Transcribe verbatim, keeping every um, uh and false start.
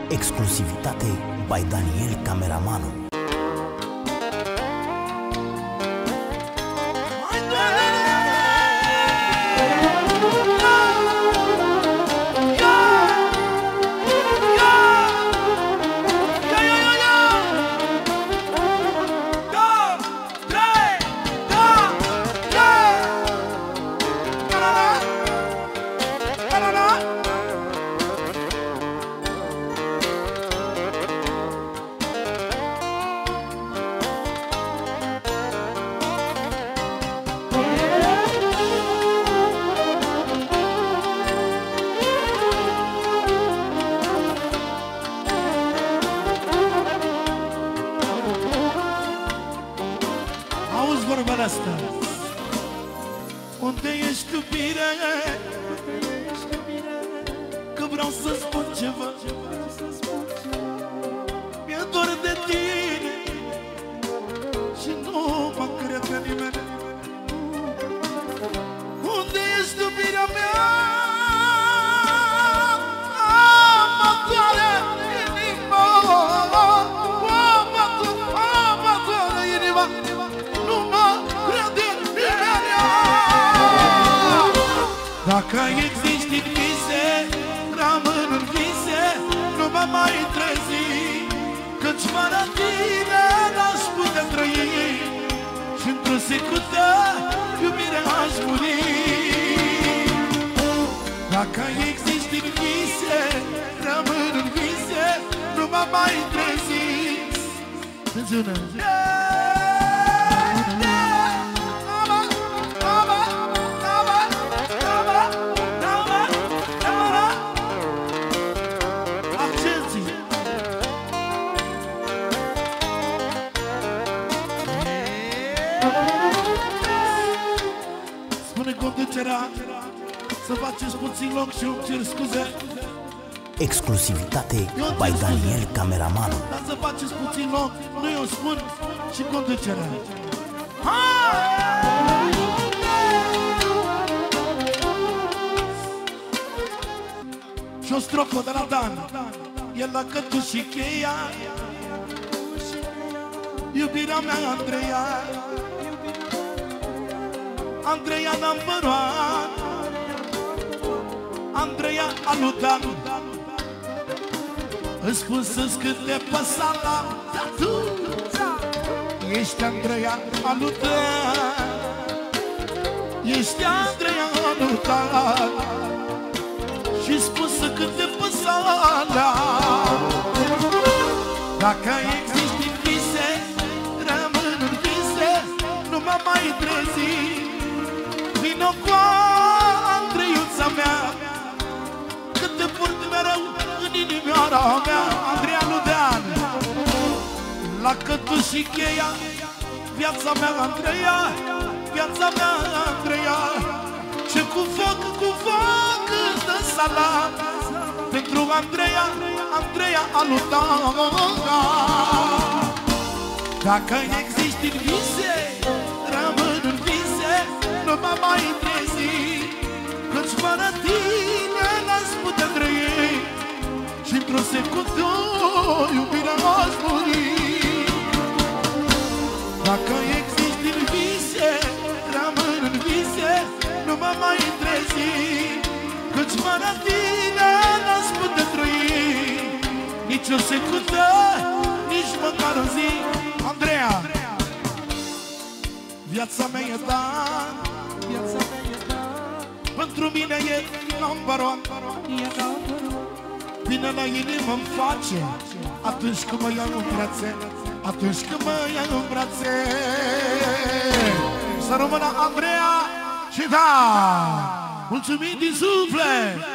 Exclusivitate by Daniel Cameramanul. Auzi vorba asta. Unde ești iubire? Că vreau să spun ceva. Mi-e dor de tine și nu mă crede nimeni. Unde ești iubirea mea? Mă doare inima, mă doare inima. Dacă existi în vise, rămân în vise, nu mă mai trezi, căci fără tine n-aș putea trăi și într-o secundă iubire aș muri. Dacă existi în vise, rămân în vise, nu mă mai trezi. Atențiune! Spune conducerea să faceți puțin loc și îmi cer scuze. Exclusivitate by Daniel Cameramanul. Dar să faceți puțin loc, nu eu spun, și conducerea. Și o strofă de la Dan. El la cătu și cheia, iubirea mea Andreea, Andreea number one, Andreea Aludan. Îți spun să-ți cânte pe sala, dar tu ești Andreea Aludan, ești Andreea Aludan. Și spun să cânte pe sala. Dacă existi în vise, rămân în vise, nu mă mai trezi. Vino cu Andreiuța mea, că te port mereu în inimioara mea. Andreea Ludean, la cătu și cheia, viața mea Andreea, viața mea Andreea. Ce cu foc, cu foc dă salam pentru Andreea, Andreea Aludan. Dacă existi în vise, rămân în vise, nu mă mai trezi, căci fără tine n-aș putea trăi și într-o secundă iubirea aș muri. Dacă existi în vise, rămân în vise, nu mă mai trezi, căci fără tine n-aș putea trăi nici o secundă, nici măcar o zi. Andreea, viața mea e Dan, viața mea e Dan, pentru mine e number one. Bine la inimă-mi face atunci când mă iau în brațe, atunci când mă iau în brațe. Să rămână Andreea și Dan! Mulțumim din suflet!